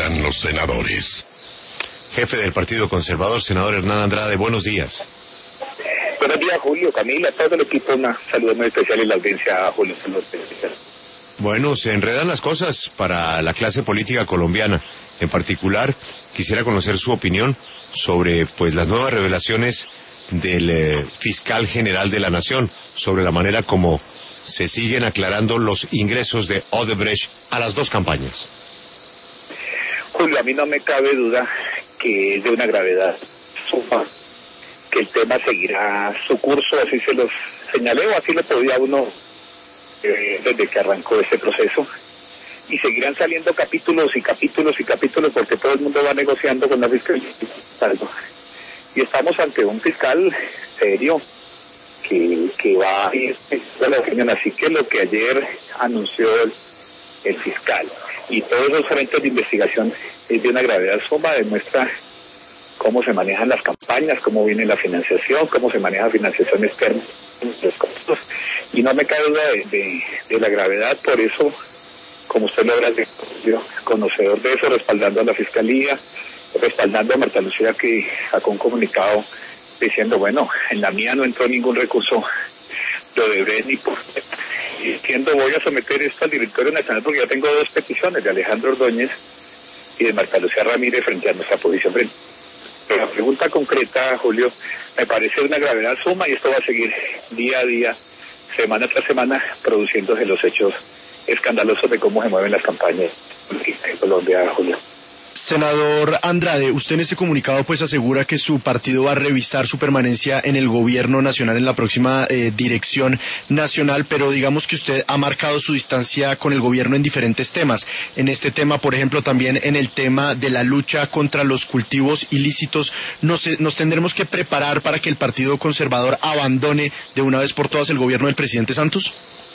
Llegan los senadores. Jefe del Partido Conservador, senador Hernán Andrade, buenos días. Buenos días, Julio, Camila, todo el equipo, una saludo muy especial en la audiencia, Julio. Bueno, se enredan las cosas para la clase política colombiana. En particular, quisiera conocer su opinión sobre las nuevas revelaciones del fiscal general de la Nación, sobre la manera como se siguen aclarando los ingresos de Odebrecht a las dos campañas. Julio, a mí no me cabe duda que es de una gravedad suma, que el tema seguirá su curso, así se los señalé, o así lo podía uno desde que arrancó este proceso, y seguirán saliendo capítulos y capítulos y capítulos, porque todo el mundo va negociando con la fiscalía, y estamos ante un fiscal serio que va a ir a la opinión. Así que lo que ayer anunció el fiscal y todos los frentes de investigación es de una gravedad suma, demuestra cómo se manejan las campañas, cómo viene la financiación, cómo se maneja financiación externa, los costos, y no me cabe duda de la gravedad. Por eso, como usted lo habrá dicho, conocedor de eso, respaldando a la fiscalía, respaldando a Marta Lucía, que sacó un comunicado diciendo, bueno, en la mía no entró ningún recurso de Odebrecht ni por... Y diciendo, voy a someter esto al directorio nacional porque ya tengo dos peticiones, de Alejandro Ordóñez y de Marta Lucía Ramírez, frente a nuestra posición. Pero la pregunta concreta, Julio, me parece una gravedad suma, y esto va a seguir día a día, semana tras semana, produciéndose los hechos escandalosos de cómo se mueven las campañas en Colombia, Julio. Senador Andrade, usted en este comunicado asegura que su partido va a revisar su permanencia en el gobierno nacional, en la próxima dirección nacional, pero digamos que usted ha marcado su distancia con el gobierno en diferentes temas. En este tema, por ejemplo, también en el tema de la lucha contra los cultivos ilícitos, ¿nos tendremos que preparar para que el Partido Conservador abandone de una vez por todas el gobierno del presidente Santos?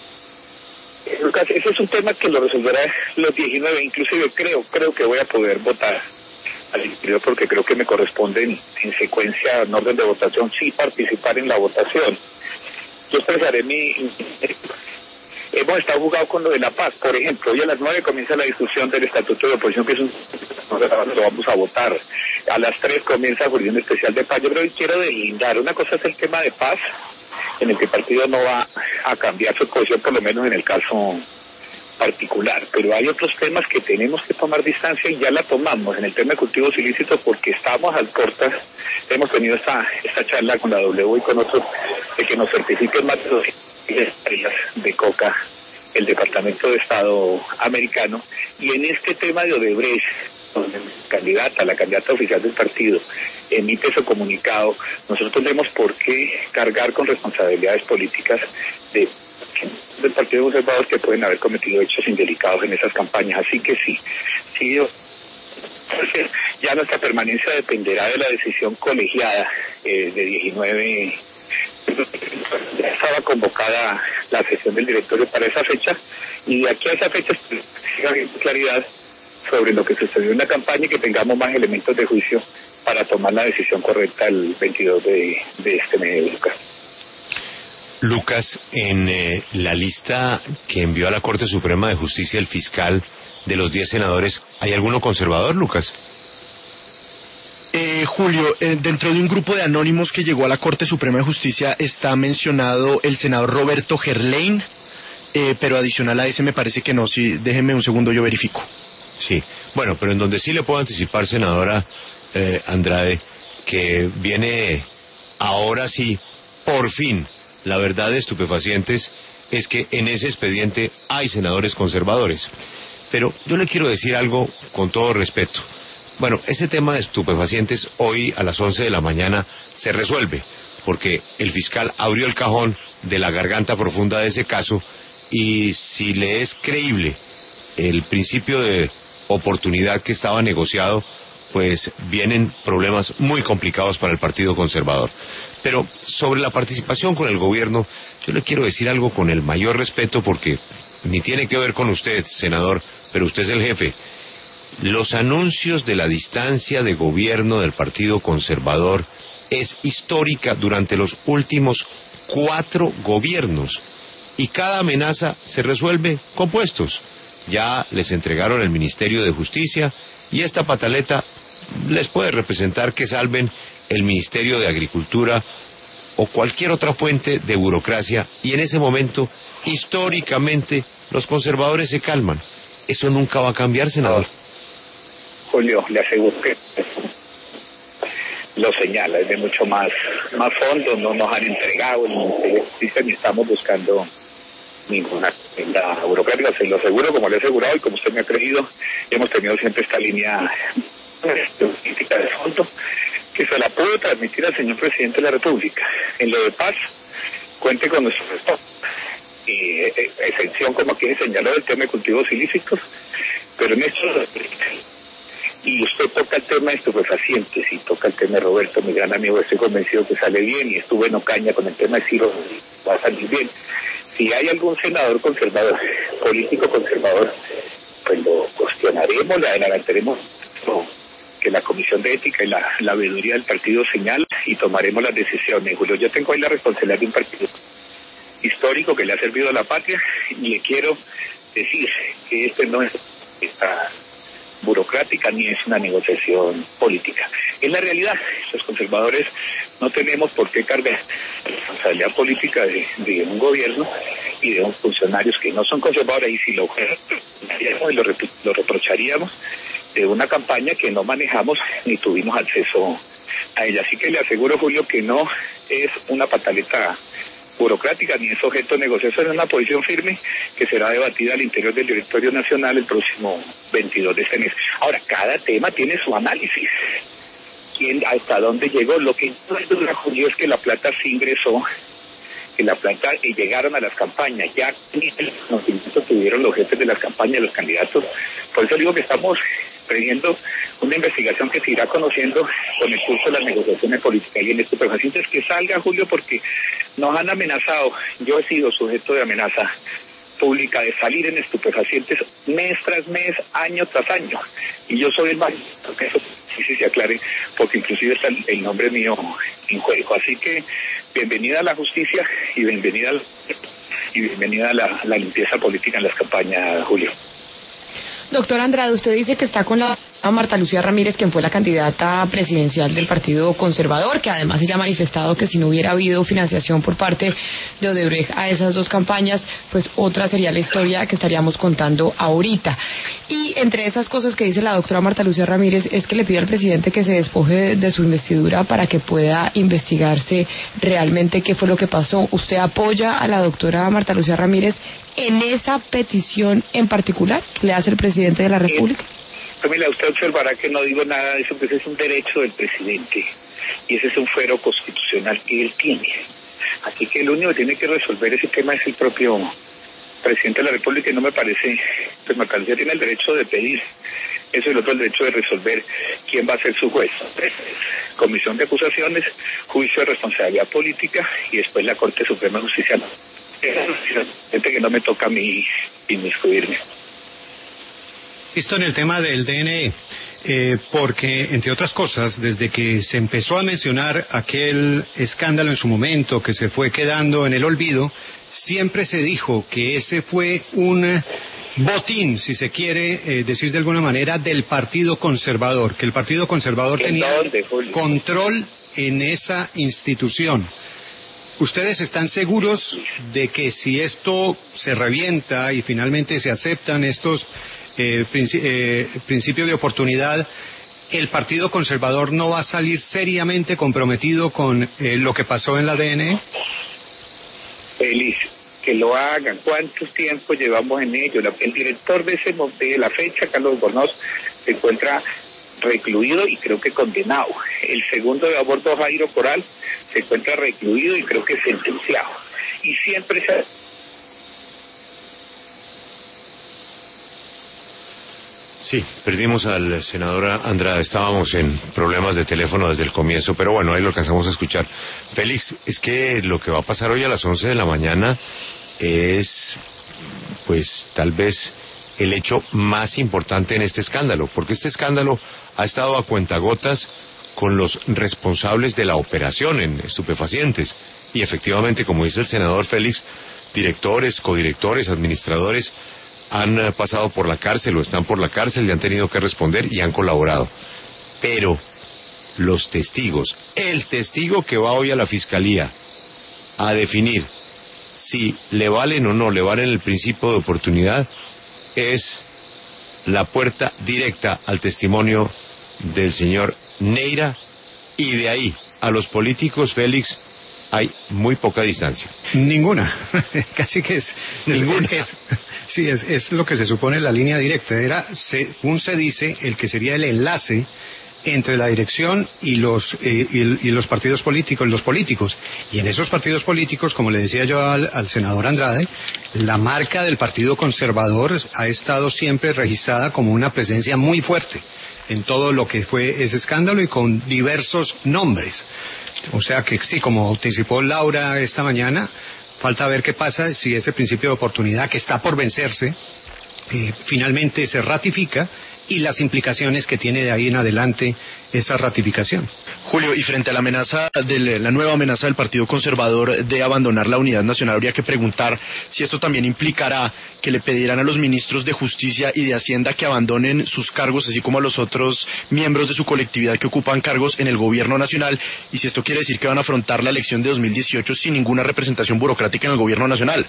Lucas, ese es un tema que lo resolverá los 19, inclusive creo que voy a poder votar al interior, porque creo que me corresponde en secuencia, en orden de votación, sí participar en la votación. Yo expresaré hemos estado jugando con lo de la paz, por ejemplo. Hoy a las 9 comienza la discusión del estatuto de oposición, que es lo vamos a votar. A las 3 comienza la jurisdicción especial de paz. Yo creo que quiero deslindar, una cosa es el tema de paz, en el que el partido no va a cambiar su posición, por lo menos en el caso particular, pero hay otros temas que tenemos que tomar distancia, y ya la tomamos en el tema de cultivos ilícitos, porque estamos al cortas. Hemos tenido esta charla con la W y con otros, de que nos certifiquen más de 200 hectáreas de coca el Departamento de Estado americano, y en este tema de Odebrecht, donde la candidata oficial del partido emite su comunicado, nosotros vemos por qué cargar con responsabilidades políticas del Partido Conservador, que pueden haber cometido hechos indelicados en esas campañas. Así que sí, ya nuestra permanencia dependerá de la decisión colegiada de 19. Ya estaba convocada la sesión del directorio para esa fecha, y de aquí a esa fecha hay claridad sobre lo que sucedió en la campaña, y que tengamos más elementos de juicio para tomar la decisión correcta el 22 de este mes, Lucas. Lucas, en la lista que envió a la Corte Suprema de Justicia el fiscal de los 10 senadores, ¿hay alguno conservador, Lucas? Julio, dentro de un grupo de anónimos que llegó a la Corte Suprema de Justicia está mencionado el senador Roberto Gerlain, pero adicional a ese me parece que no. Sí, déjeme un segundo, yo verifico. Sí, bueno, pero en donde sí le puedo anticipar, senadora Andrade, que viene ahora sí, por fin, la verdad de estupefacientes, es que en ese expediente hay senadores conservadores. Pero yo le quiero decir algo con todo respeto. Bueno, ese tema de estupefacientes hoy a las 11 de la mañana se resuelve, porque el fiscal abrió el cajón de la garganta profunda de ese caso, y si le es creíble el principio de oportunidad que estaba negociado, pues vienen problemas muy complicados para el Partido Conservador. Pero sobre la participación con el gobierno, yo le quiero decir algo con el mayor respeto, porque ni tiene que ver con usted, senador, pero usted es el jefe. Los anuncios de la distancia de gobierno del Partido Conservador es histórica durante los últimos 4 gobiernos, y cada amenaza se resuelve con puestos. ya les entregaron el Ministerio de Justicia y esta pataleta les puede representar que salven el Ministerio de Agricultura o cualquier otra fuente de burocracia, y en ese momento, históricamente, los conservadores se calman. Eso nunca va a cambiar, senador. Julio, le aseguro que lo señala, es de mucho más fondo, no nos han entregado el Ministerio de Justicia ni estamos buscando ninguna agenda burocrática, se lo aseguro, como le he asegurado y como usted me ha creído, hemos tenido siempre esta línea política de fondo que se la puedo transmitir al señor presidente de la República. En lo de paz, cuente con nuestro respeto. Exención, como aquí se señaló, del tema de cultivos ilícitos, pero en esto, y usted toca el tema de estupefacientes y toca el tema de Roberto, mi gran amigo, estoy convencido que sale bien, y estuve en Ocaña con el tema de Ciro, va a salir bien. Si hay algún senador conservador, político conservador, pues lo cuestionaremos, le adelantaremos que la Comisión de Ética y la veeduría del partido señala y tomaremos las decisiones. Julio, yo tengo ahí la responsabilidad de un partido histórico que le ha servido a la patria y le quiero decir que este no es esta burocrática ni es una negociación política. En la realidad, los conservadores no tenemos por qué cargar la responsabilidad política de un gobierno y de unos funcionarios que no son conservadores, y si lo reprocharíamos de una campaña que no manejamos ni tuvimos acceso a ella. Así que le aseguro, Julio, que no es una pataleta burocrática ni es objeto de negociación, es una posición firme que será debatida al interior del Directorio Nacional el próximo 22 de este mes. Ahora, cada tema tiene su análisis. ¿Quién, hasta dónde llegó? Lo que no es duda, Julio, es que la plata sí ingresó, que la plata llegaron a las campañas, ya el conocimiento tuvieron los jefes de las campañas, los candidatos. Por eso digo que estamos previendo una investigación que se irá conociendo con el curso de las negociaciones políticas y en estupefacientes que salga, Julio, porque nos han amenazado. Yo he sido sujeto de amenaza pública de salir en estupefacientes mes tras mes, año tras año, y yo soy el más que eso sí se aclare, porque inclusive está el nombre mío en juego. Así que bienvenida a la justicia y bienvenida a la limpieza política en las campañas, Julio. Doctor Andrade, usted dice que está con la Marta Lucía Ramírez, quien fue la candidata presidencial del Partido Conservador, que además ella ha manifestado que si no hubiera habido financiación por parte de Odebrecht a esas dos campañas, pues otra sería la historia que estaríamos contando ahorita. Y entre esas cosas que dice la doctora Marta Lucía Ramírez es que le pide al presidente que se despoje de su investidura para que pueda investigarse realmente qué fue lo que pasó. ¿Usted apoya a la doctora Marta Lucía Ramírez en esa petición en particular que le hace el presidente de la República? Camila, usted observará que no digo nada de eso, pues es un derecho del presidente y ese es un fuero constitucional que él tiene. Así que el único que tiene que resolver ese tema es el propio presidente de la República, y no me parece, pues Marta Lucía tiene el derecho de pedir eso y el otro el derecho de resolver quién va a ser su juez. Comisión de acusaciones, juicio de responsabilidad política y después la Corte Suprema de Justicia. Gente que no me toca a mí inmiscuirme. Visto en el tema del DNE, porque, entre otras cosas, desde que se empezó a mencionar aquel escándalo en su momento, que se fue quedando en el olvido, siempre se dijo que ese fue un botín, si se quiere decir de alguna manera, del Partido Conservador, que el Partido Conservador tenía control en esa institución. ¿Ustedes están seguros de que si esto se revienta y finalmente se aceptan estos principios de oportunidad, el Partido Conservador no va a salir seriamente comprometido con lo que pasó en la DNE? Feliz, que lo hagan. ¿Cuánto tiempo llevamos en ello? El director de la fecha, Carlos Bornoz, se encuentra recluido y creo que condenado. El segundo de a bordo, Jairo Coral, se encuentra recluido y creo que sentenciado. Y siempre se... Sí, perdimos al senador Andrade, estábamos en problemas de teléfono desde el comienzo, pero bueno, ahí lo alcanzamos a escuchar. Félix, es que lo que va a pasar hoy a las 11 de la mañana es, pues, tal vez el hecho más importante en este escándalo, porque este escándalo ha estado a cuentagotas con los responsables de la operación en estupefacientes, y efectivamente, como dice el senador Félix, directores, codirectores, administradores, han pasado por la cárcel o están por la cárcel y han tenido que responder y han colaborado. Pero los testigos, el testigo que va hoy a la fiscalía a definir si le valen o no le valen el principio de oportunidad, es la puerta directa al testimonio del señor Neira, y de ahí a los políticos, Félix, hay muy poca distancia. Ninguna. Casi que es... Ninguna. Es lo que se supone la línea directa. Era, según se dice, el que sería el enlace entre la dirección y los partidos políticos, los políticos. Y en esos partidos políticos, como le decía yo al senador Andrade, la marca del Partido Conservador ha estado siempre registrada como una presencia muy fuerte en todo lo que fue ese escándalo y con diversos nombres. O sea que sí, como anticipó Laura esta mañana, falta ver qué pasa si ese principio de oportunidad que está por vencerse finalmente se ratifica, y las implicaciones que tiene de ahí en adelante esa ratificación. Julio, y frente a la amenaza la nueva amenaza del Partido Conservador de abandonar la unidad nacional, habría que preguntar si esto también implicará que le pedirán a los ministros de Justicia y de Hacienda que abandonen sus cargos, así como a los otros miembros de su colectividad que ocupan cargos en el gobierno nacional, y si esto quiere decir que van a afrontar la elección de 2018 sin ninguna representación burocrática en el gobierno nacional.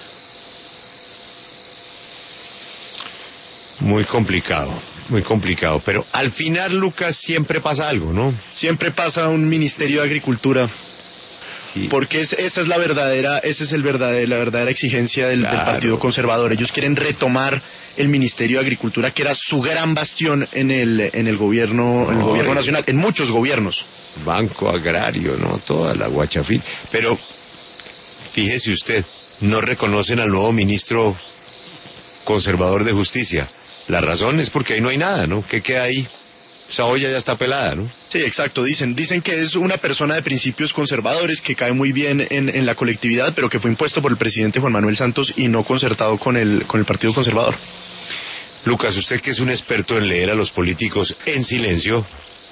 Muy complicado, pero al final, Lucas, siempre pasa algo, ¿no? Siempre pasa un Ministerio de Agricultura, sí. Porque esa es la verdadera exigencia del Partido Conservador. Ellos quieren retomar el Ministerio de Agricultura, que era su gran bastión en el gobierno nacional, en muchos gobiernos. Banco Agrario, ¿no? Toda la guachafil. Pero, fíjese usted, no reconocen al nuevo ministro conservador de Justicia. La razón es porque ahí no hay nada, ¿no? ¿Qué queda ahí? Esa olla ya está pelada, ¿no? Sí, exacto. Dicen que es una persona de principios conservadores, que cae muy bien en la colectividad, pero que fue impuesto por el presidente Juan Manuel Santos y no concertado con el Partido Conservador. Lucas, usted que es un experto en leer a los políticos en silencio,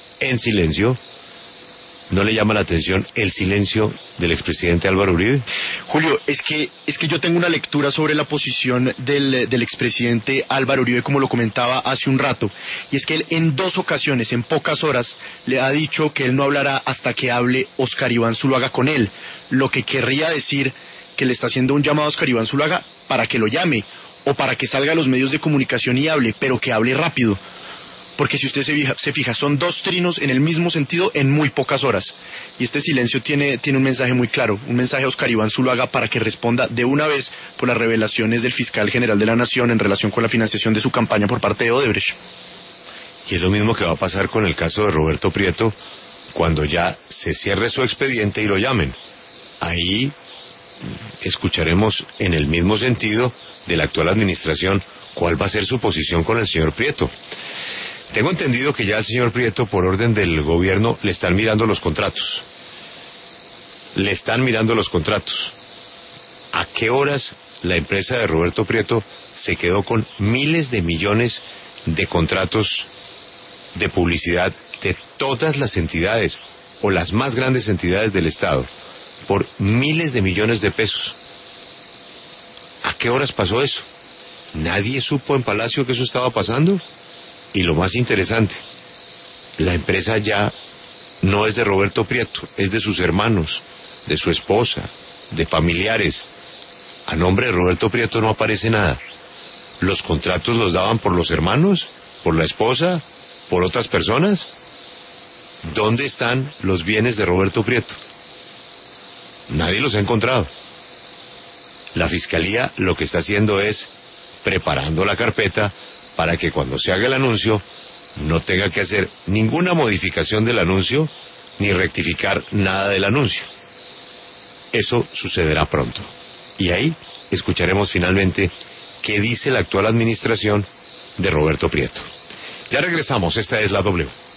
¿no le llama la atención el silencio del expresidente Álvaro Uribe? Julio, es que yo tengo una lectura sobre la posición del expresidente Álvaro Uribe, como lo comentaba hace un rato, y es que él en 2 ocasiones, en pocas horas, le ha dicho que él no hablará hasta que hable Óscar Iván Zuluaga con él, lo que querría decir que le está haciendo un llamado a Óscar Iván Zuluaga para que lo llame, o para que salga a los medios de comunicación y hable, pero que hable rápido. Porque si usted se fija, son 2 trinos en el mismo sentido en muy pocas horas. Y este silencio tiene un mensaje muy claro, un mensaje a Óscar Iván Zuluaga para que responda de una vez por las revelaciones del fiscal general de la Nación en relación con la financiación de su campaña por parte de Odebrecht. Y es lo mismo que va a pasar con el caso de Roberto Prieto, cuando ya se cierre su expediente y lo llamen. Ahí escucharemos en el mismo sentido de la actual administración cuál va a ser su posición con el señor Prieto. Tengo entendido que ya al señor Prieto, por orden del gobierno, le están mirando los contratos. ¿A qué horas la empresa de Roberto Prieto se quedó con miles de millones de contratos de publicidad de todas las entidades, o las más grandes entidades del Estado, por miles de millones de pesos? ¿A qué horas pasó eso? ¿Nadie supo en Palacio que eso estaba pasando? Y lo más interesante, la empresa ya no es de Roberto Prieto, es de sus hermanos, de su esposa, de familiares. A nombre de Roberto Prieto no aparece nada. ¿Los contratos los daban por los hermanos, por la esposa, por otras personas? ¿Dónde están los bienes de Roberto Prieto? Nadie los ha encontrado. La Fiscalía lo que está haciendo es preparando la carpeta para que cuando se haga el anuncio no tenga que hacer ninguna modificación del anuncio ni rectificar nada del anuncio. Eso sucederá pronto. Y ahí escucharemos finalmente qué dice la actual administración de Roberto Prieto. Ya regresamos, esta es la W.